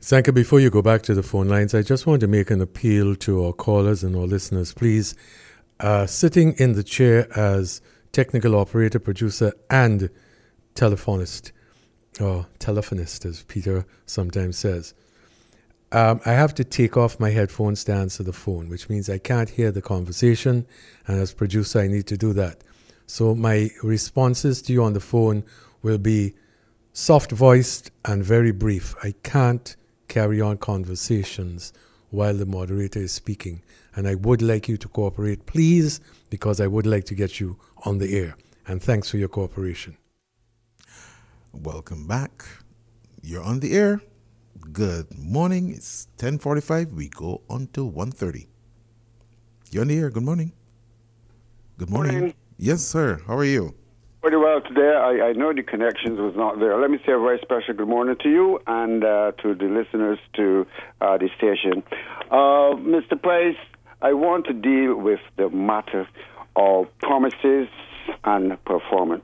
Sanka, before you go back to the phone lines, I just want to make an appeal to our callers and our listeners. Please, sitting in the chair as technical operator, producer, and telephonist, or telephonist, as Peter sometimes says, I have to take off my headphones to answer the phone, which means I can't hear the conversation, and as producer, I need to do that. So my responses to you on the phone will be soft-voiced and very brief. I can't carry on conversations while the moderator is speaking, and I would like you to cooperate, please, because I would like to get you on the air. And thanks for your cooperation. Welcome back. You're on the air. Good morning. It's 10:45. We go on to 1:30. You're on the air. Good morning. Good morning. Yes, sir. How are you? Pretty well today. I know the connections was not there. Let me say a very special good morning to you and to the listeners to the station. Mr. Price, I want to deal with the matter of promises and performances.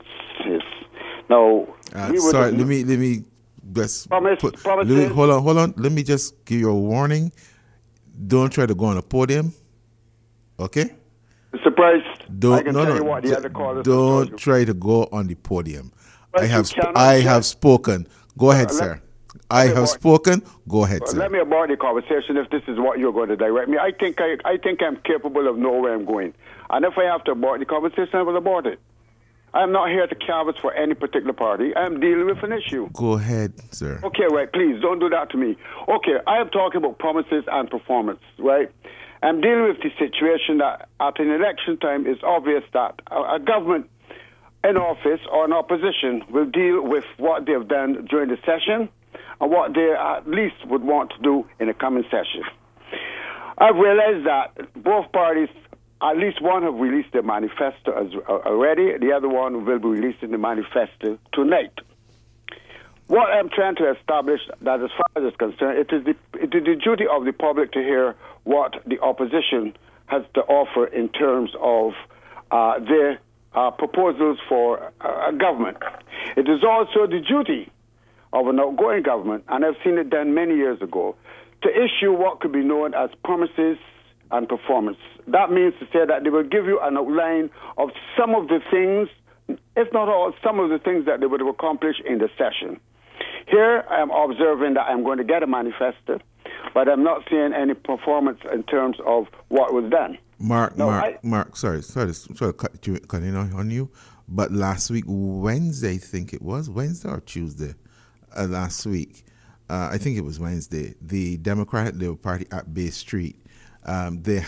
Now, sorry, let me just promises. Hold on. Let me just give you a warning. Don't try to go on a podium. Okay? Mr. Price, I can tell you what the other callers don't try to go on the podium. I have spoken. Go ahead, sir. I have spoken. Go ahead, sir. Let me abort the conversation if this is what you're going to direct me. I think I'm capable of knowing where I'm going. And if I have to abort the conversation, I will abort it. I'm not here to canvass for any particular party. I'm dealing with an issue. Go ahead, sir. Okay, right. Please, don't do that to me. Okay, I am talking about promises and performance, right? I'm dealing with the situation that at an election time, it's obvious that a government in office or an opposition will deal with what they've done during the session and what they at least would want to do in the coming session. I've realized that both parties, at least one have released their manifesto already. The other one will be releasing the manifesto tonight. What I'm trying to establish, that as far as it's concerned, it is the duty of the public to hear what the opposition has to offer in terms of their proposals for a government. It is also the duty of an outgoing government, and I've seen it done many years ago, to issue what could be known as promises and performance. That means to say that they will give you an outline of some of the things, if not all, some of the things that they would have accomplished in the session. Here, I'm observing that I'm going to get a manifesto, but I'm not seeing any performance in terms of what was done. Mark, sorry to cut in on you, but last week, Wednesday, I think it was, Wednesday or Tuesday, last week, I think it was Wednesday, the Democratic Labour Party at Bay Street, they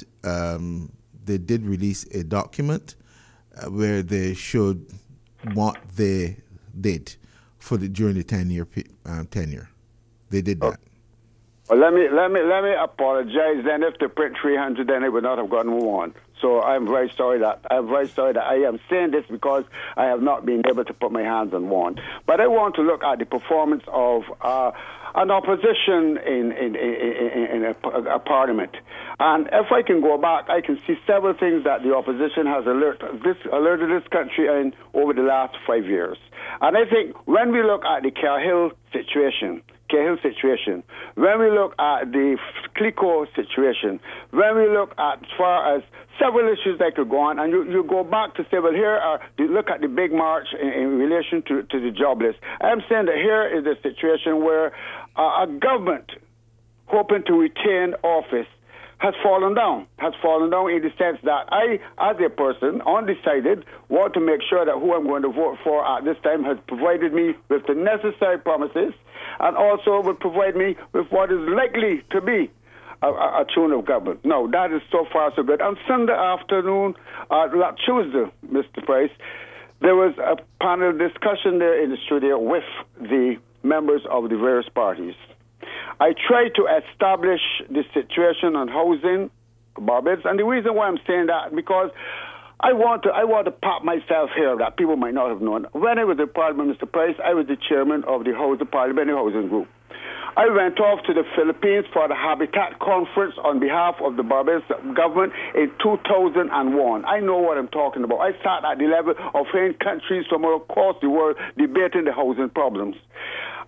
did release a document where they showed what they did during the 10-year tenure. They did that. Well, let me apologize. Then if they print 300, then it would not have gotten one. So I'm very sorry that I am saying this because I have not been able to put my hands on one. But I want to look at the performance of an opposition in a parliament. And if I can go back, I can see several things that the opposition has alerted this country in over the last 5 years. And I think when we look at the Cahill situation, when we look at the CLICO situation, when we look at as far as several issues that could go on, and you go back to say, well, look at the big march in relation to the jobless. I'm saying that here is a situation where a government hoping to retain office has fallen down in the sense that I, as a person, undecided, want to make sure that who I'm going to vote for at this time has provided me with the necessary promises and also will provide me with what is likely to be a tune of government. No, that is so far so good. On Sunday afternoon, Tuesday, Mr. Price, there was a panel discussion there in the studio with the members of the various parties. I tried to establish the situation on housing, Barbados, and the reason why I'm saying that, because I want to pat myself here that people might not have known. When I was in Parliament, Mr. Price, I was the chairman of the Parliamentary Housing Group. I went off to the Philippines for the Habitat Conference on behalf of the Barbados government in 2001. I know what I'm talking about. I sat at the level of 10 countries from across the world debating the housing problems.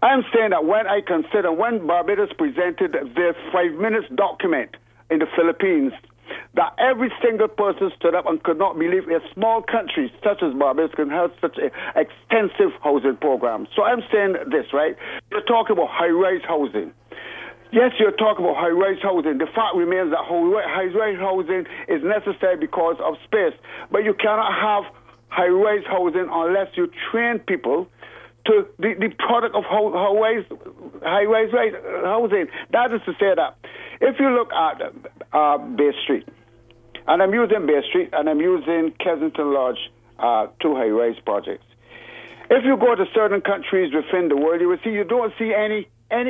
I'm saying that when Barbados presented this 5 minutes document in the Philippines, that every single person stood up and could not believe a small country such as Barbados can have such an extensive housing program. So I'm saying this, right? You're talking about high-rise housing. Yes, you're talking about high-rise housing. The fact remains that high-rise housing is necessary because of space. But you cannot have high-rise housing unless you train people to the product of high-rise housing. That is to say that if you look at Bay Street, and I'm using Bay Street and I'm using Kensington Lodge, two high-rise projects. If you go to certain countries within the world, you will see you don't see any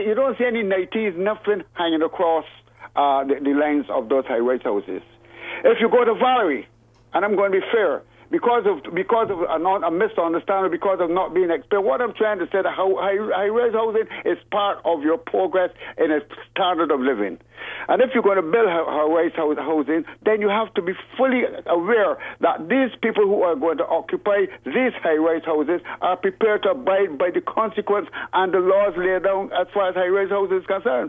90s, nothing hanging across the lines of those high-rise houses. If you go to Valerie, and I'm going to be fair, because of a misunderstanding, because of not being explained. What I'm trying to say that high-rise housing is part of your progress in a standard of living. And if you're going to build high-rise housing, then you have to be fully aware that these people who are going to occupy these high-rise houses are prepared to abide by the consequence and the laws laid down as far as high-rise housing is concerned.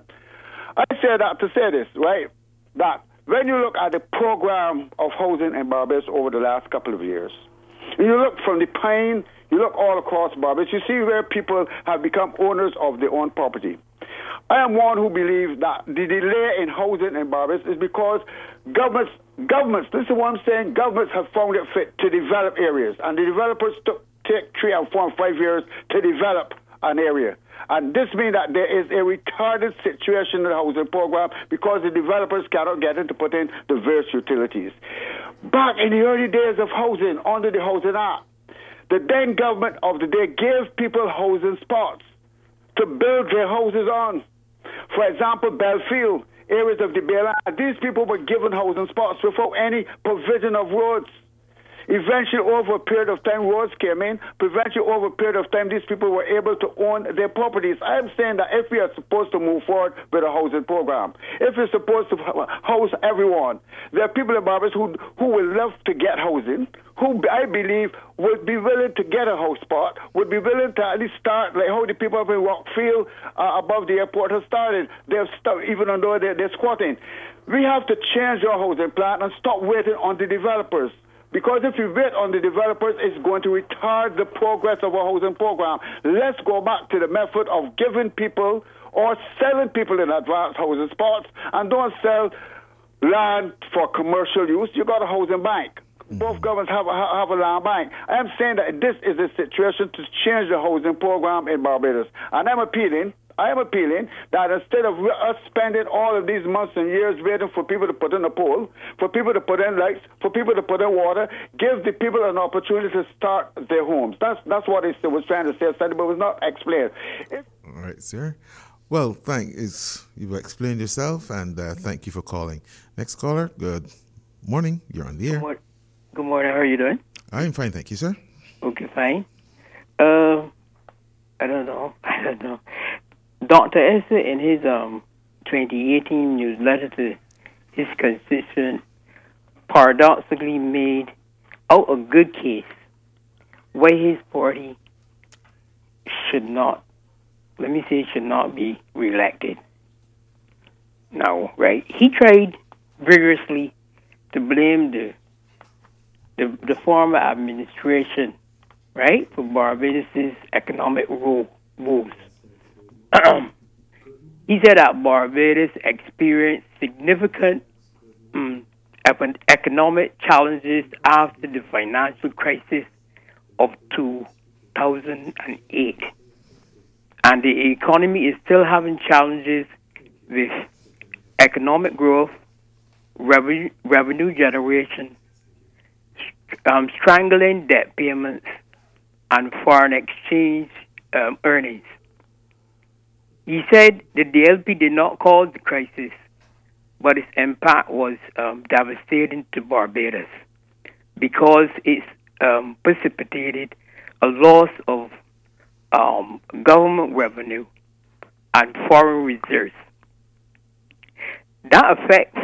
I say that to say this, right, that when you look at the program of housing in Barbados over the last couple of years, you look from the Pine, you look all across Barbados, you see where people have become owners of their own property. I am one who believes that the delay in housing in Barbados is because governments, this is what I'm saying, governments have found it fit to develop areas, and the developers take 3 and 4 and 5 years to develop an area. And this means that there is a retarded situation in the housing program because the developers cannot get in to put in the various utilities. Back in the early days of housing, under the Housing Act, the then government of the day gave people housing spots to build their houses on. For example, Belfield, areas of the Bayland, these people were given housing spots without any provision of roads. Eventually, over a period of time, roads came in. Eventually, over a period of time, these people were able to own their properties. I'm saying that if we are supposed to move forward with a housing program, if we're supposed to house everyone, there are people in Barbados who will love to get housing, who I believe would be willing to get a house spot, would be willing to at least start, like how the people up in Rockfield above the airport have started. They've started, even though they're squatting. We have to change our housing plan and stop waiting on the developers. Because if you wait on the developers, it's going to retard the progress of our housing program. Let's go back to the method of giving people or selling people in advanced housing spots, and don't sell land for commercial use. You got a housing bank. Both governments have a land bank. I'm saying that this is a situation to change the housing program in Barbados. And I'm appealing that instead of us spending all of these months and years waiting for people to put in a pole, for people to put in lights, for people to put in water, give the people an opportunity to start their homes. That's what it was trying to say, but it was not explained. All right, sir. Well, you've explained yourself, and thank you for calling. Next caller, good morning. You're on the air. Good morning. How are you doing? I'm fine, thank you, sir. Okay, fine. I don't know. Dr. Esser, in his 2018 newsletter to his constituent, paradoxically made out a good case why his party should not be reelected. Now, right? He tried vigorously to blame the former administration, right, for Barbados' economic woes. He said that Barbados experienced significant economic challenges after the financial crisis of 2008. And the economy is still having challenges with economic growth, revenue generation, strangling debt payments, and foreign exchange earnings. He said that the LP did not cause the crisis, but its impact was devastating to Barbados because it precipitated a loss of government revenue and foreign reserves. That effect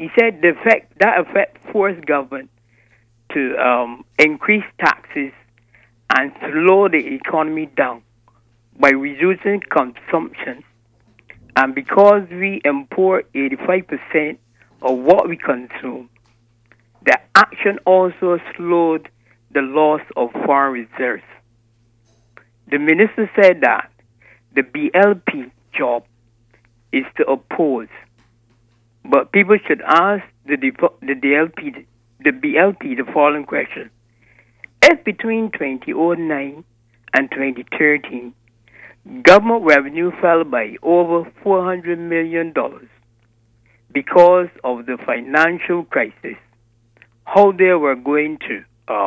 forced government to increase taxes and slow the economy down, by reducing consumption. And because we import 85% of what we consume, the action also slowed the loss of foreign reserves. The minister said that the BLP job is to oppose, but people should ask the BLP the following question. If between 2009 and 2013, government revenue fell by over $400 million because of the financial crisis, how they were going to,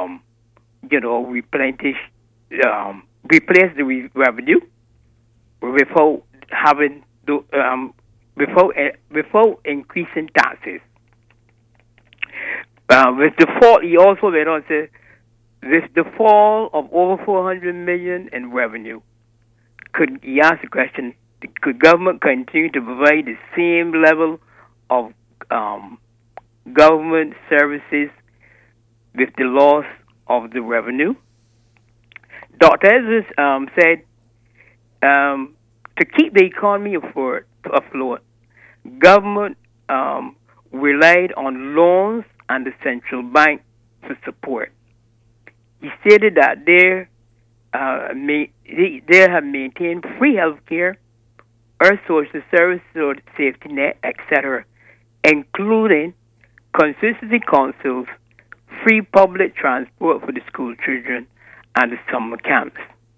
replace the revenue without having without increasing taxes. With the fall, he also went on to say, with the fall of over $400 million in revenue, he asked the question, could government continue to provide the same level of government services with the loss of the revenue? Dr. Ezra said, to keep the economy afloat, government relied on loans and the central bank for support. He stated that they have maintained free health care, earth social services, safety net, etc., including consistency councils, free public transport for the school children, and the summer camps.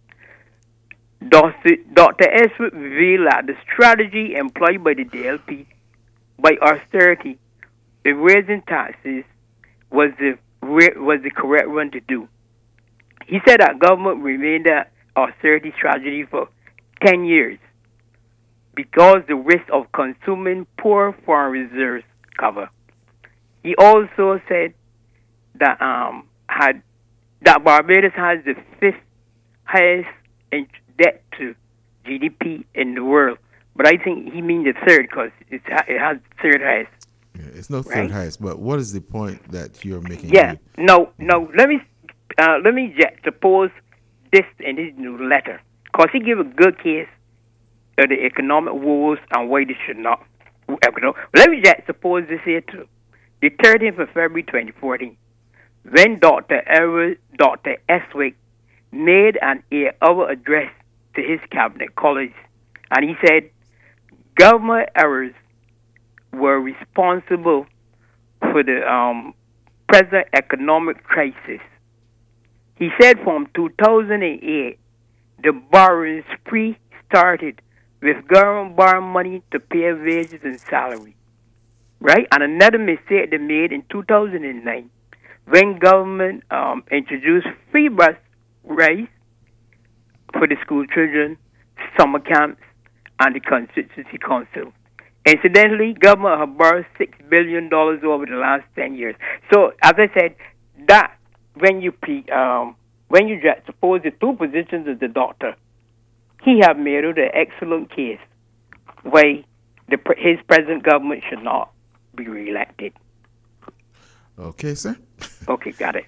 Dr. Eswood revealed that the strategy employed by the DLP by austerity in raising taxes was the correct one to do. He said that government remained an austerity strategy for 10 years because the risk of consuming poor foreign reserves cover. He also said that Barbados has the fifth highest debt to GDP in the world, but I think he means the third because it has third highest. Yeah, it's not third highest, but what is the point that you're making? Yeah, no. Let me juxtapose this in his new letter because he gave a good case of the economic woes and why they should not. Let me juxtapose this here too. The 13th of February 2014, when Dr. Eswick made an 8-hour address to his cabinet colleagues, and he said government errors were responsible for the present economic crisis. He said from 2008, the borrowing spree started with government borrowing money to pay wages and salary, right? And another mistake they made in 2009 when government introduced free bus rides for the school children, summer camps, and the constituency council. Incidentally, government have borrowed $6 billion over the last 10 years. So, as I said, that when you suppose the two positions of the doctor, he have made an excellent case why his present government should not be reelected. Okay, sir. Okay, got it.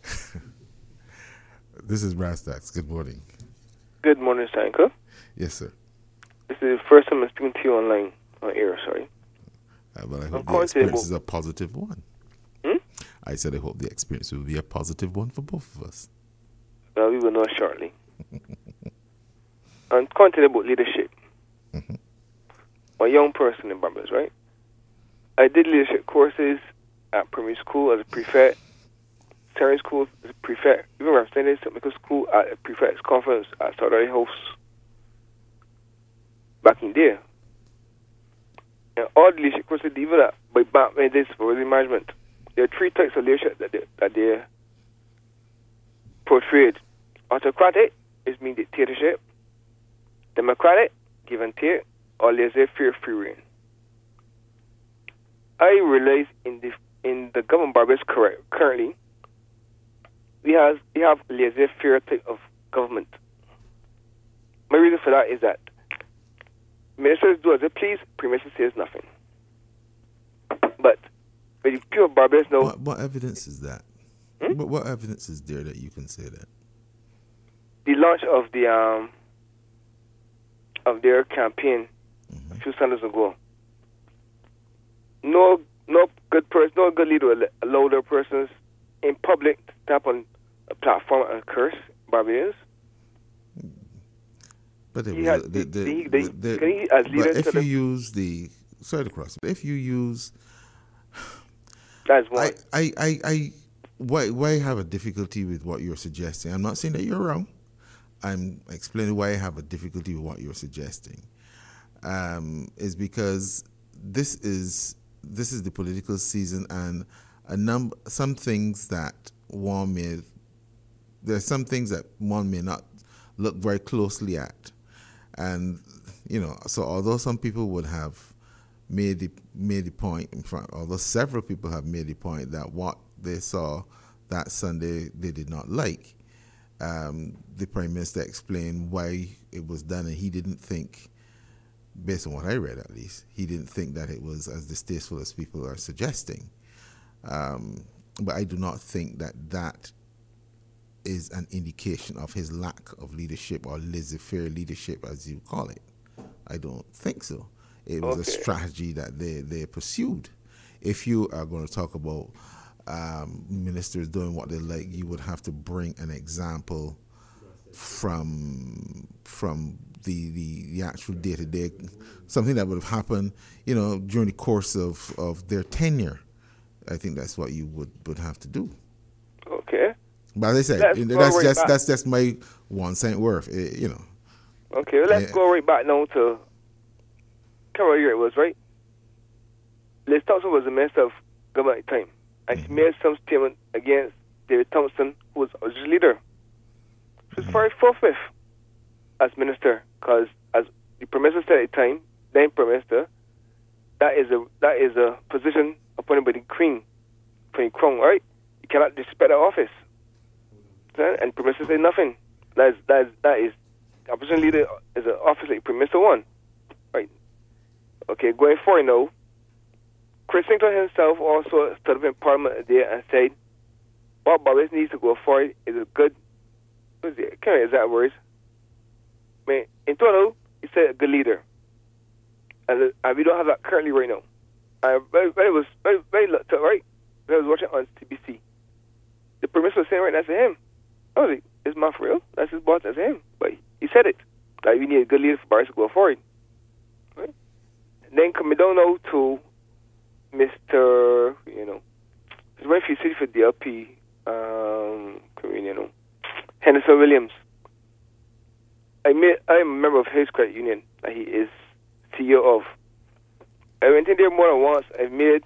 This is Brass Tacks. Good morning. Good morning, Sanka. Yes, sir. This is the first time I'm speaking to you on air, sorry. But I hope the experience is a positive one. Hmm? I said I hope the experience will be a positive one for both of us. Well, we will know shortly. And content about leadership. Mm-hmm. I'm a young person in Barbados, right? I did leadership courses at primary school as a prefect, secondary school as a prefect, even represented technical school at a prefect's conference at Saturday House back in there. And all the leadership courses developed by back when they supervisory management. There are three types of leadership that they portrayed. Autocratic is mean dictatorship. Democratic, give and take, or laissez-faire free reign. I realize in the government Barbados currently, we have laissez-faire type of government. My reason for that is that ministers do as they please, Prime Minister says nothing. But when the people of Barbados know... What evidence is that? What evidence is there that you can say that? The launch of the of their campaign a few Sundays ago. No good person, no good leader will allow their persons in public to tap on a platform and curse Barbadians. But Can he, as leader, if you use the sorry to cross, if you use that's one. Why I have a difficulty with what you're suggesting. I'm not saying that you're wrong. I'm explaining why I have a difficulty with what you're suggesting. Is because this is the political season, and some things that one may not look very closely at, and so although some people would have made the point in front, although several people have made the point that what they saw that Sunday they did not like. The Prime Minister explained why it was done, and he didn't think, based on what I read at least, he didn't think that it was as distasteful as people are suggesting. But I do not think that is an indication of his lack of leadership or laissez-faire leadership, as you call it. I don't think so. It was a strategy that they pursued. If you are going to talk about ministers doing what they like, you would have to bring an example from the actual day-to-day, something that would have happened, during the course of their tenure. I think that's what you would have to do. Okay. But as I said, that's just my 1 cent worth, Okay, well, let's go right back now to what year it was, right? Liz Thompson was the Minister of Government at the time, and she made some statement against David Thompson, who was a leader. She was very forthwith as minister, because as the Prime Minister said at the time, then Prime Minister, that is a position appointed by the Queen, for the Crown, right? You cannot disrespect that office. And Prime Minister said nothing. That is opposition leader is an office that the Prime Minister won, right? Okay, going forward now, Chris Singleton himself also stood up in Parliament today and said, what Barbados needs to go forward is a good, can't remember exact words. I mean, in total, he said a good leader. And we don't have that currently right now. It was very looked up, right? I was watching on CBC. The Prime Minister was saying right next to him, I was like, is my for real? That's his boss, that's him. But he said it. Like, we need a good leader for Barbados to go forward. Right? And then coming down now to Mr. He's running for city for DLP, Henderson Williams. I'm a member of his credit union that he is CEO of. I went in there more than once. I've made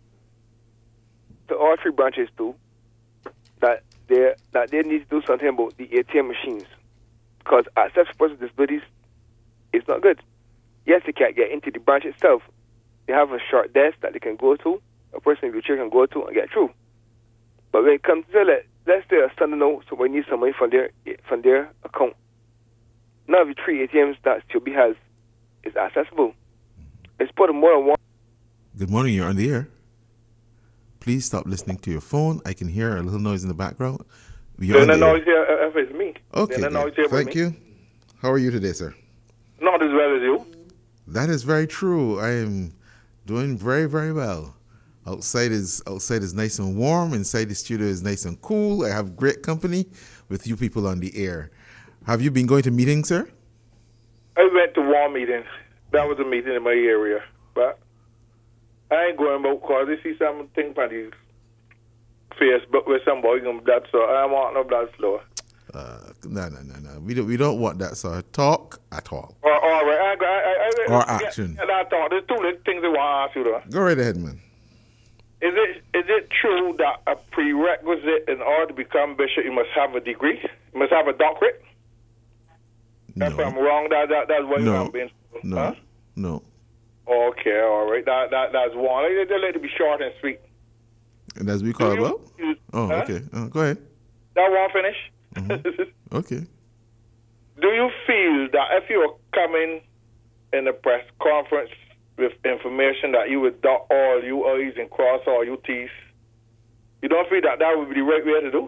to all 3 branches too that they need to do something about the ATM machines, because access for persons with disabilities is not good. Yes, they can't get into the branch itself. They have a short desk that they can go to, a person in a wheelchair can go to and get through. But when it comes to let's say a Sunday note, so we need some money from their account. None of the 3 ATMs that COB has is accessible. It's put more than one. Good morning, you're on the air. Please stop listening to your phone. I can hear a little noise in the background. Then the noise here, if it's me. Okay, thank you. How are you today, sir? Not as well as you. That is very true. I am doing very, very well. Outside is nice and warm. Inside the studio is nice and cool. I have great company with you people on the air. Have you been going to meetings, sir? I went to one meeting. That was a meeting in my area. But I ain't going about because I see something on the Facebook with somebody going blood, so I want no blood flow. No. We don't want that sort of talk at all. All right. Or action. I thought there's 2 little things I want to ask you, though. Go right ahead, man. Is it true that a prerequisite in order to become bishop, you must have a degree? You must have a doctorate? No. If I'm wrong, that's what you have been. No. Huh? No. Okay, all right. That's one. They let it be short and sweet. And that's what we call it well? Okay. Go ahead. That won't finish. Mm-hmm. Okay. Do you feel that if you were coming in a press conference with information that you would dot all you I's and cross all you T's, you don't feel that would be the right way to do?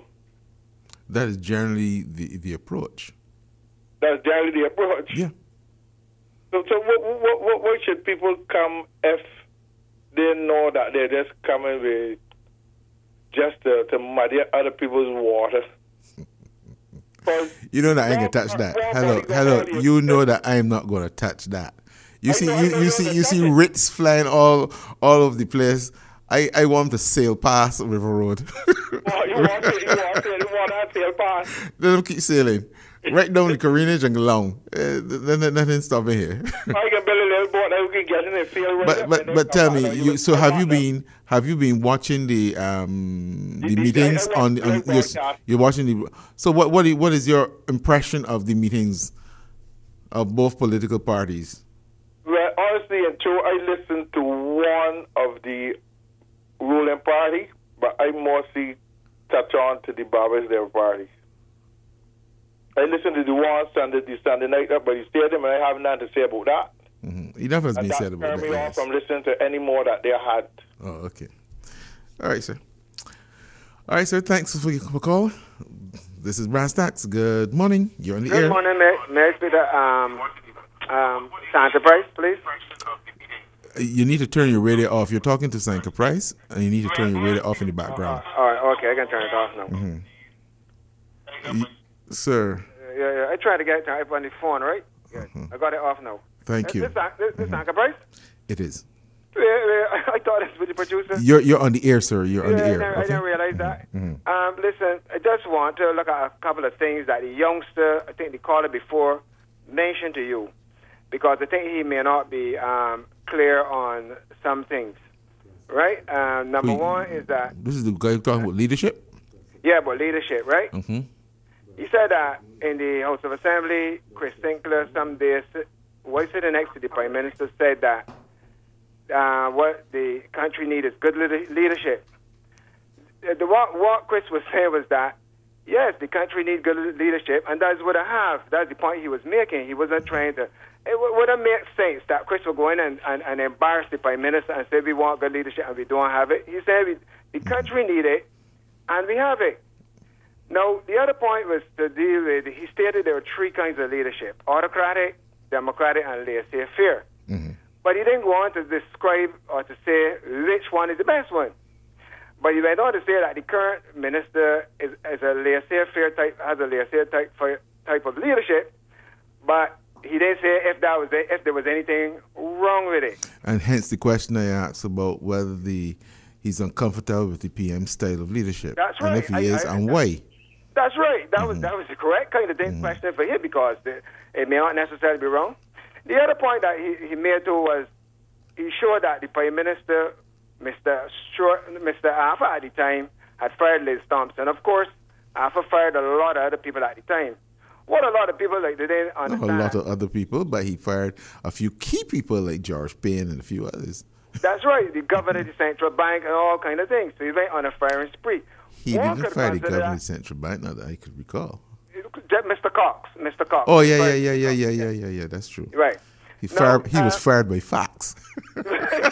That is generally the approach. That's generally the approach? Yeah. So what should people come if they know that they're just coming with just to muddy other people's water? You know that I ain't gonna touch that. Hello. You know that I'm not gonna touch that. You see Ritz flying all over the place. I want to sail past River Road. You want to sail past? Let them keep sailing. Right down the Carina and along. Nothing stopping here. I can build a little boat that we can get in and sail right But tell me, so have you been watching the meetings on you're watching the so what is your impression of the meetings of both political parties? Well, honestly and true, I listened to one of the ruling party, but I mostly touch on to the Barbers Day party. I listened to the one Sunday night up by the stadium, and I have nothing to say about that. Mm-hmm. Enough has been said about that. That turned me off from listening to any more that they had. Oh, okay. All right, sir. Thanks for your call. This is Brass Tacks. Good morning. You're on the air. Good morning. May I speak to Santa Price, please? You need to turn your radio off. You're talking to Santa Price, and you need to turn your radio off in the background. All right, okay. I can turn it off now. Mm-hmm. Sir. Yeah. I tried to get it on the phone, right? Yeah. I got it off now. Thank you. This Santa Price? It is. Yeah, I thought it was with the producer. You're on the air, sir. You're on the air. I didn't realize that. Listen, I just want to look at a couple of things that the youngster, I think the caller before, mentioned to you, because I think he may not be clear on some things. Right? Number one is that... This is the guy talking about leadership? Yeah, about leadership, right? Mm-hmm. He said that in the House of Assembly, Chris Sinclair, some days, while sitting next to the Prime Minister, said that what the country needs is good leadership. What Chris was saying was that, yes, the country needs good leadership, and that's what I have. That's the point he was making. He wasn't trying to... It wouldn't make sense that Chris would go in and embarrass the Prime Minister and say we want good leadership and we don't have it. He said the country needs it, and we have it. Now, the other point was to deal with, he stated there were three kinds of leadership: autocratic, democratic, and laissez-faire. Mm-hmm. But he didn't go on to describe or to say which one is the best one. But he went on to say that the current minister is a laissez-faire type, has a laissez-faire type of leadership, but he didn't say if there was anything wrong with it. And hence the question I asked about whether he's uncomfortable with the PM style of leadership. That's right. And if he is, and why? That's right. That was the correct kind of question for him, because it may not necessarily be wrong. The other point that he made too was he showed that the Prime Minister, Mr. Arthur at the time, had fired Liz Thompson. Of course, Arthur fired a lot of other people at the time. What a lot of people they didn't understand. Not a lot of other people, but he fired a few key people like George Payne and a few others. That's right. The governor of the central bank and all kind of things. So he went on a firing spree. He didn't fire the governor of the central bank, not that I could recall. Mr. Cox. Oh, yeah. That's true. Right. He was fired by Fox. That's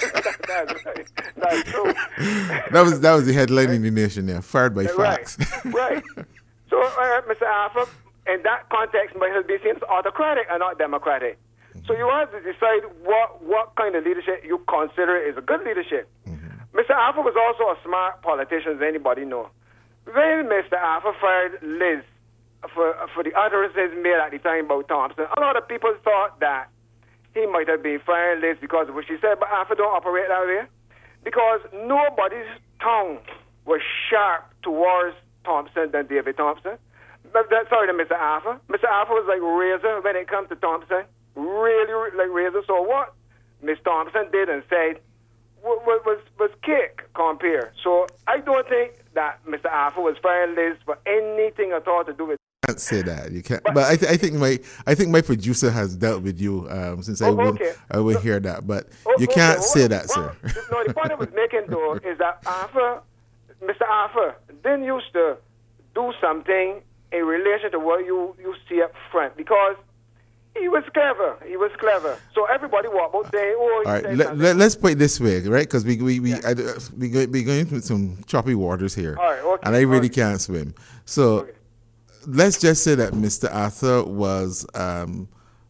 true. That was the headline in the Nation there. Fired by Fox. Right. So, Mr. Arthur, in that context, might have been seen as autocratic and not democratic. So you have to decide what kind of leadership you consider is a good leadership. Mm-hmm. Mr. Arthur was also a smart politician, as anybody know. When Mr. Arthur fired Liz for the utterances made at the time about Thompson, a lot of people thought that he might have been firing Liz because of what she said, but Arthur don't operate that way, because nobody's tongue was sharp towards Thompson than David Thompson. Sorry to Mr. Arthur. Mr. Arthur was like razor when it comes to Thompson. Really like razor. So what Miss Thompson did and said was kick compare. So I don't think that Mr. Arthur was firing Liz for anything at all to do with. Can't say that. You can't. But I think my producer has dealt with you since I won't hear that. But you can't say that, sir. No, the point I was making though is that Mr. Arthur didn't used to do something in relation to what you see up front, because he was clever. So everybody walked out saying, "Oh." All right, let's put it this way, right? Because we going through some choppy waters here, all right, okay, and I really can't swim. So let's just say that Mr. Arthur was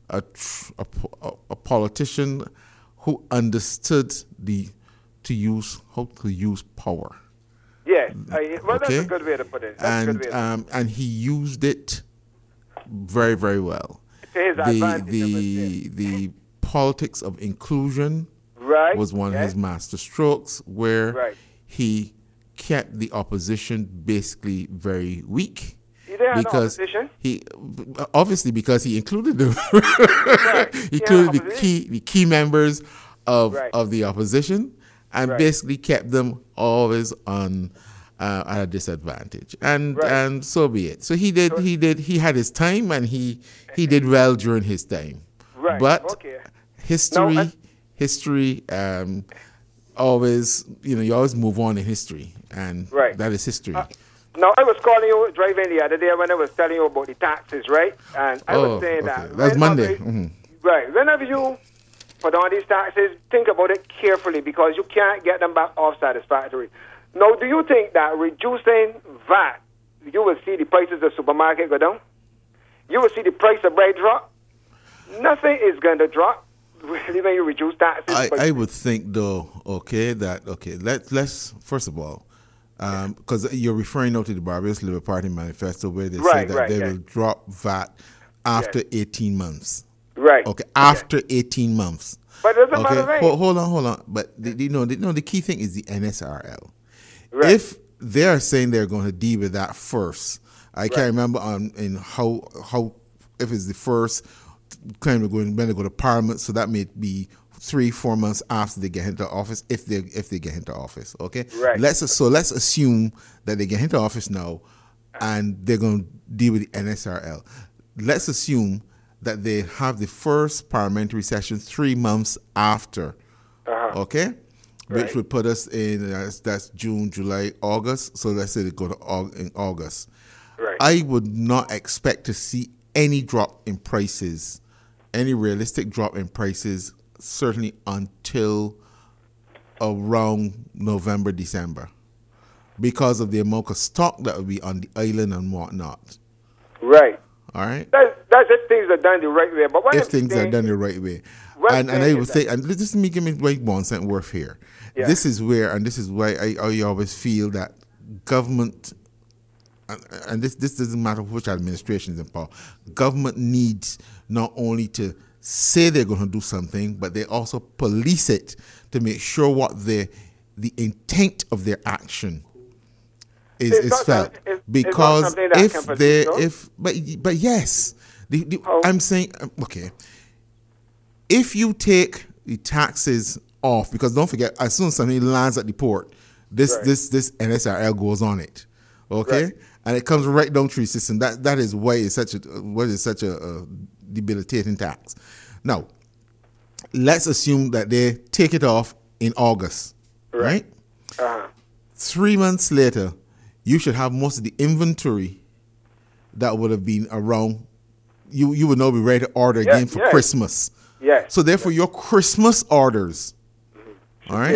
a politician who understood how to use power. Yes. That's a good way to put it. And he used it very, very well. To his advantage. The politics of inclusion was one of his master strokes, where he kept the opposition basically very weak. Because because he included them. He included the key members of the opposition, and basically kept them always on at a disadvantage. And so be it. So he had his time, and he did well during his time. Right. But history always, you always move on in history, and that is history. Now, I was calling you driving the other day when I was telling you about the taxes, right? And I was saying that. That's Monday. Right. Whenever you put on these taxes, think about it carefully, because you can't get them back off satisfactory. Now, do you think that reducing VAT, you will see the prices of the supermarket go down? You will see the price of bread drop? Nothing is going to drop when you reduce taxes. I would think, though, let's first of all, because you're referring now to the Barbados Labour Party manifesto, where they say that they will drop VAT after 18 months. Right. Okay, after 18 months. But it doesn't matter, right? Hold on. But the key thing is the NSRL. Right. If they are saying they're going to deal with that first, I can't remember in how if it's the first claim when they go to Parliament, so that may be 3-4 months after they get into office, if they get into office. Okay. Right. Let's assume that they get into office now, and they're going to deal with the NSRL. Let's assume that they have the first parliamentary session 3 months after. Okay. Which would put us in that's June, July, August. So let's say they go in August. Right. I would not expect to see any drop in prices, any realistic drop in prices, certainly until around November, December, because of the amount of stock that will be on the island and whatnot. Right. All right. That's if things are done the right way. But if things are done the right way, and I would say, and just me give me one cent worth here. Yeah. This is why I always feel that government, and this doesn't matter which administration is in power, government needs not only to say they're going to do something, but they also police it to make sure what the intent of their action is felt. Because I'm saying, okay, if you take the taxes off, because don't forget, as soon as something lands at the port, this NSRL goes on it, okay, and it comes right down through the system. That is why it's such a debilitating tax. Now, let's assume that they take it off in August, right? 3 months later, you should have most of the inventory that would have been around. You would now be ready to order again for Christmas. Yes. So therefore, your Christmas orders, all right,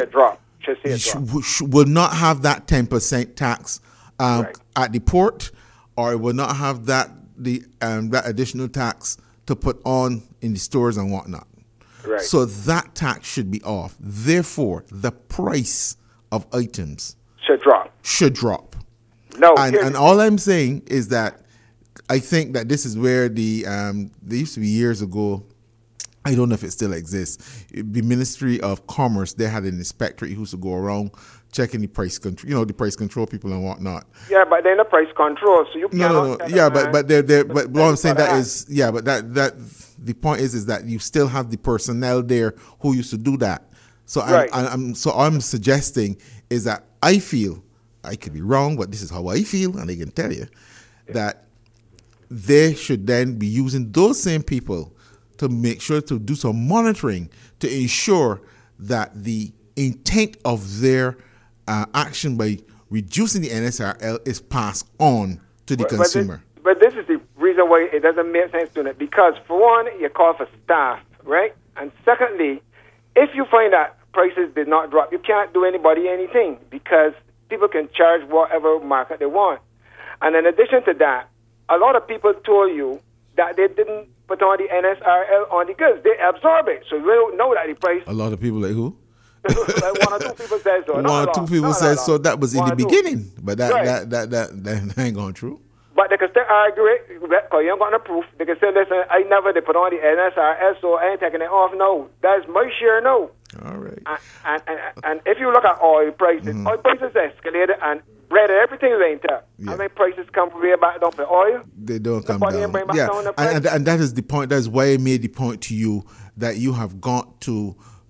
will not have that 10% tax at the port, or it will not have that additional tax to put on in the stores and whatnot. Right. So that tax should be off. Therefore, the price of items should drop. No, and all I'm saying is that I think that this is where there used to be years ago, I don't know if it still exists, the Ministry of Commerce, they had an inspector who used to go around checking the price control, the price control people and whatnot. Yeah, but they're not price control, so you cannot. No. Yeah, but what I'm saying that the point is that you still have the personnel there who used to do that. So I'm suggesting is that I feel, I could be wrong, but this is how I feel, and I can tell you that they should then be using those same people to make sure to do some monitoring to ensure that the intent of their action by reducing the NSRL is passed on to the consumer. But this is the reason why it doesn't make sense to it, because for one, you call for staff, right? And secondly, if you find that prices did not drop, you can't do anybody anything, because people can charge whatever market they want. And in addition to that, a lot of people told you that they didn't put on the NSRL on the goods. They absorb it. So we don't know that the price. A lot of people like who? Like one or two people said so. One or two people said so. That was in the beginning, but Right. that ain't gone true. But they can still argue it because you ain't got no proof. They can say, listen, I never they put on the NSRS, so I ain't taking it off. No, that's my share. No. All right. And if you look at oil prices, oil prices escalated and bread and everything went up. Yeah. How many prices come way back down for oil? They don't come Nobody down. bring back Yeah, down the price. and that is the point. That's why I made the point to you that you have got to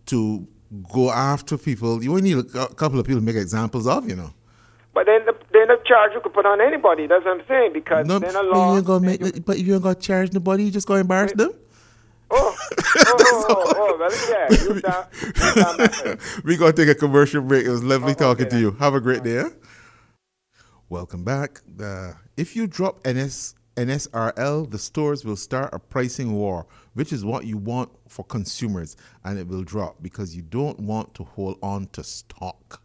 go after people. You only need a couple of people to make examples of, you know. But then the charge you could put on anybody. That's what I'm saying. Because No, then a but law. you ain't gonna but you ain't gonna charge nobody. You just gonna embarrass them. Well, yeah. You sound We're gonna take a commercial break. It was lovely talking okay, to you. Have a great day. Welcome back. If you drop NSRL, the stores will start a pricing war, which is what you want for consumers, and it will drop because you don't want to hold on to stock.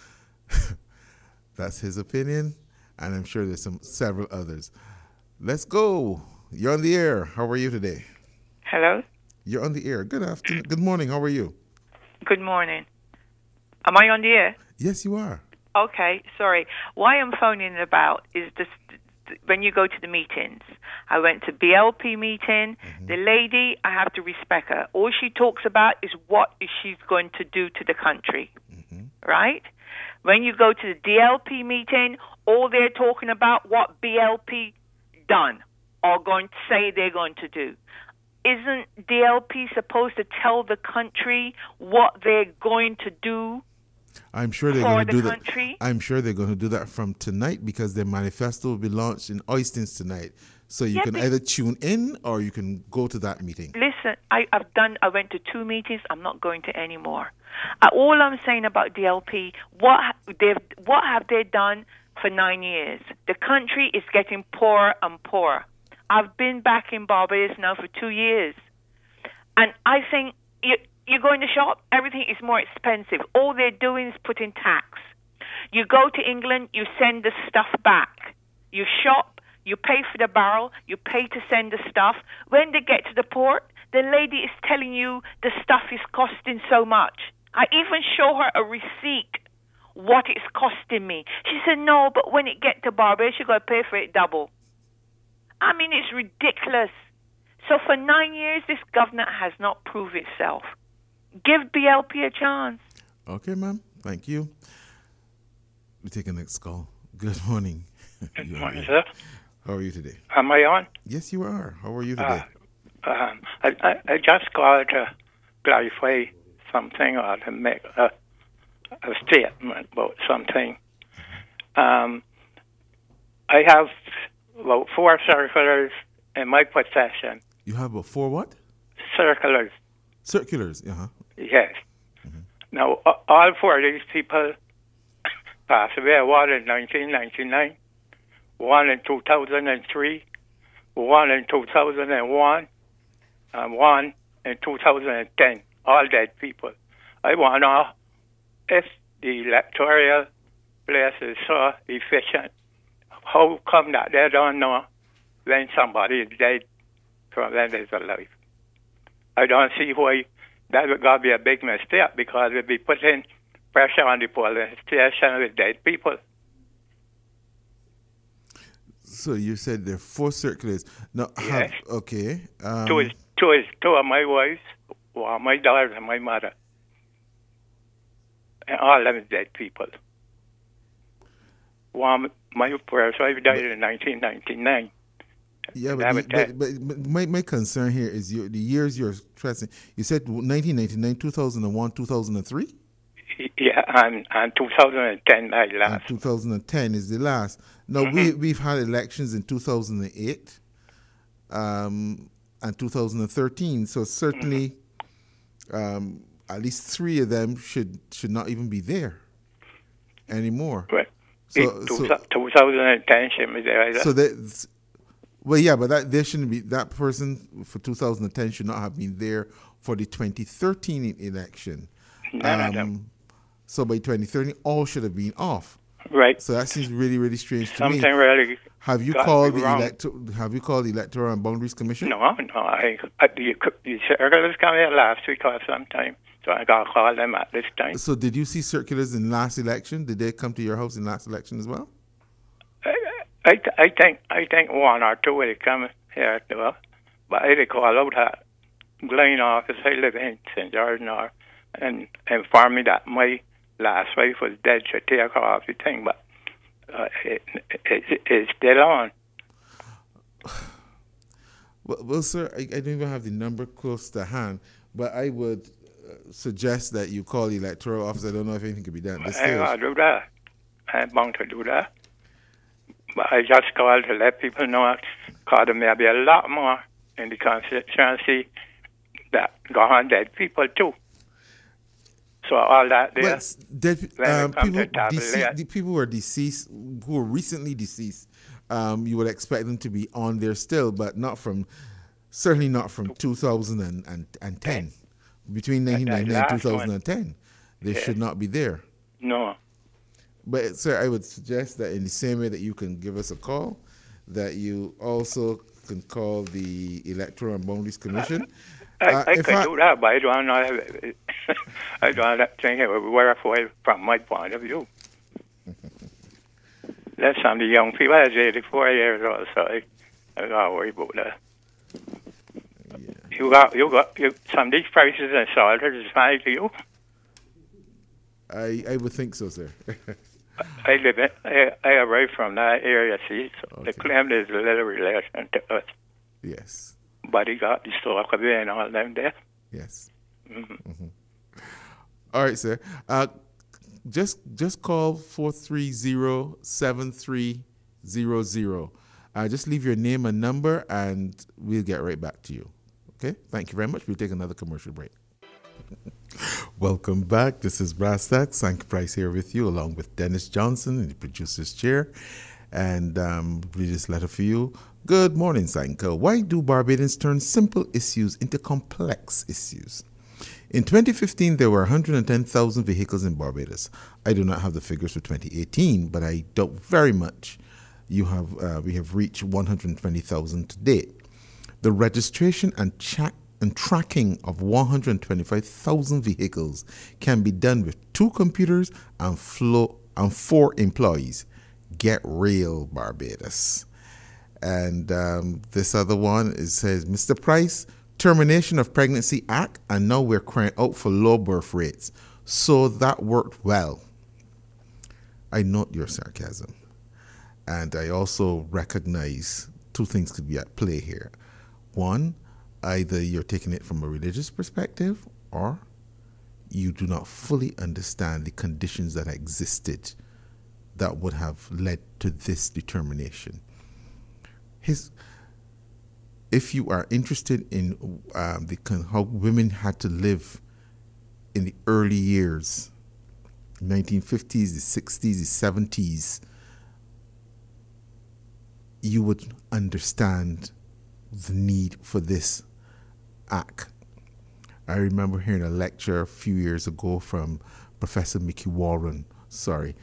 That's his opinion, and I'm sure there's several others. Let's go. You're on the air. How are you today? Hello? You're on the air. Good afternoon. Good morning. How are you? Good morning. Am I on the air? Yes, you are. Okay, sorry. Why I'm phoning about is this, when you go to the meetings. I went to BLP meeting. The lady, I have to respect her. All she talks about is what is she's going to do to the country, right? When you go to the DLP meeting, all they're talking about what BLP done or going to say they're going to do. Isn't DLP supposed to tell the country what they're going to do? I'm sure they're for going to the do country? that. I'm sure they're going to do that from tonight because their manifesto will be launched in Oistins tonight. So you can either tune in or you can go to that meeting. Listen, I went to 2 meetings. I'm not going to any more. All I'm saying about DLP, what have they done for 9 years? The country is getting poorer and poorer. I've been back in Barbados now for 2 years, and I think you go in the shop, everything is more expensive. All they're doing is putting tax. You go to England, you send the stuff back. You shop, you pay for the barrel, you pay to send the stuff. When they get to the port, the lady is telling you the stuff is costing so much. I even show her a receipt, what it's costing me. She said, no, but when it get to Barbados, you got to pay for it double. I mean, it's ridiculous. So for 9 years, this government has not proved itself. Give BLP a chance. Okay, ma'am. Thank you. We take the next call. Good morning. Good morning, sir. How are you today? Am I on? Yes, you are. How are you today? I just called to clarify something or to make a statement about something. I have about 4 circulars in my possession. You have about 4 what? Circulars. Circulars, uh-huh. Yes. Now, all 4 of these people passed away. One in 1999, one in 2003, one in 2001, and one in 2010. All dead people. I want to know if the electoral place is so efficient, how come that they don't know when somebody is dead from when they're alive? I don't see why that would be a big mistake because we'd be putting pressure on the polling station with dead people. So you said there are 4 circulars. Now, Yes. Okay. Two of my wives, one my daughter and my mother. And all of them is dead people. One, my first wife died in 1999. Yeah, but my concern here is the years you're stressing. You said 1999, 2001, 2003? Yeah, and 2010 I last. And 2010 is the last. Now, we've had elections in 2008 and 2013, so certainly at least 3 of them should not even be there anymore. Right. So 2010 should be there. So that, well, yeah, but there shouldn't be, that person for 2010 should not have been there for the 2013 election. None of them. So by 2013, all should have been off. Right. So that seems really, really strange to Something me. really. Have you got called me the wrong. Have you called the Electoral and Boundaries Commission? No. The circulars come here last week or sometime, so I got to call them at this time. So did you see circulars in last election? Did they come to your house in last election as well? I think one or two will come here too, but I call out that Glen office. I live in St. George now, and informed me that my last wife was dead. She take her off the thing, but it's still on. Well, sir, I don't even have the number close to hand, but I would suggest that you call the electoral office. I don't know if anything can be done at this stage. I'll do that. I'm bound to do that. But I just called to let people know because there may be a lot more in the constituency that go on dead people too. So all that there. But the people who are deceased, who are recently deceased, you would expect them to be on there still, but certainly not from 2010. Between 1999 and 2010, they should not be there. No. But, sir, I would suggest that in the same way that you can give us a call, that you also can call the Electoral and Boundaries Commission. I could do that, but I don't know. I don't think it would work from my point of view. That's some of the young people. I was 84 years old, so I got to worry about that. Yeah. You got some of these prices and salt is fine to you. I would think so, sir. I arrive from that area, see, so the claim is a little relation to us. Yes. But he got the store and all them there. Yes. Mm-hmm. Mm-hmm. All right, sir. Just call 430-7300. Just leave your name and number, and we'll get right back to you. Okay? Thank you very much. We'll take another commercial break. Welcome back. This is Brass Tacks. Sanka Price here with you, along with Dennis Johnson in the producer's chair. And read this letter for you. Good morning, Sanka. Why do Barbadians turn simple issues into complex issues? In 2015, there were 110,000 vehicles in Barbados. I do not have the figures for 2018, but I doubt very much we have reached 120,000 to date. The registration and tracking of 125,000 vehicles can be done with 2 computers and 4 employees. Get real, Barbados. And this other one, it says, Mr. Price, termination of Pregnancy Act, and now we're crying out for low birth rates. So that worked well. I note your sarcasm. And I also recognize 2 things could be at play here. One, either you're taking it from a religious perspective, or you do not fully understand the conditions that existed that would have led to this determination. If you are interested in how women had to live in the early years, 1950s, the 60s, the 70s, you would understand the need for this act. I remember hearing a lecture a few years ago from Professor Mickey Warren, Sir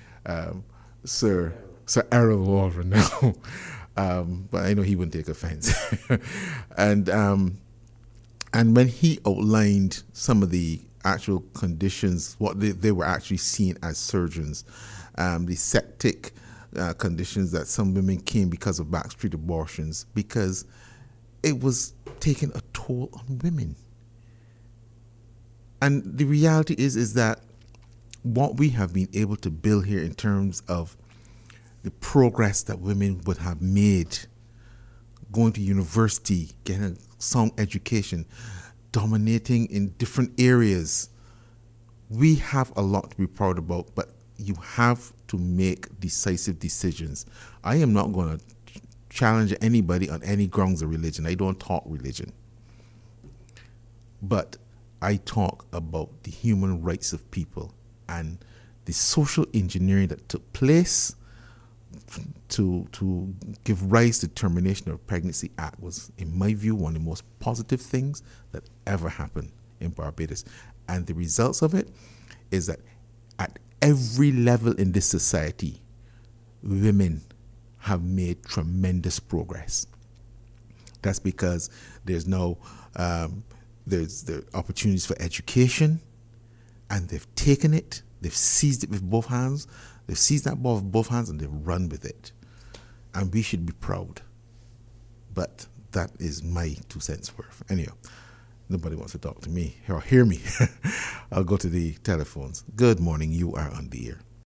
Errol Warren now, but I know he wouldn't take offense. And when he outlined some of the actual conditions, what they were actually seeing as surgeons, the septic conditions that some women came because of backstreet abortions, because it was taking a toll on women. And the reality is that what we have been able to build here in terms of the progress that women would have made, going to university, getting a sound education, dominating in different areas, we have a lot to be proud about, but you have to make decisive decisions. I am not going to challenge anybody on any grounds of religion. I don't talk religion. But I talk about the human rights of people, and the social engineering that took place to give rise to termination of Pregnancy Act was, in my view, one of the most positive things that ever happened in Barbados. And the results of it is that at every level in this society, women have made tremendous progress. That's because there's now there's the opportunities for education, and they've taken it, they've seized it with both hands, they've seized that ball with both hands, and they've run with it. And we should be proud. But that is my 2 cents worth. Anyhow, nobody wants to talk to me or hear me. I'll go to the telephones. Good morning, you are on the air.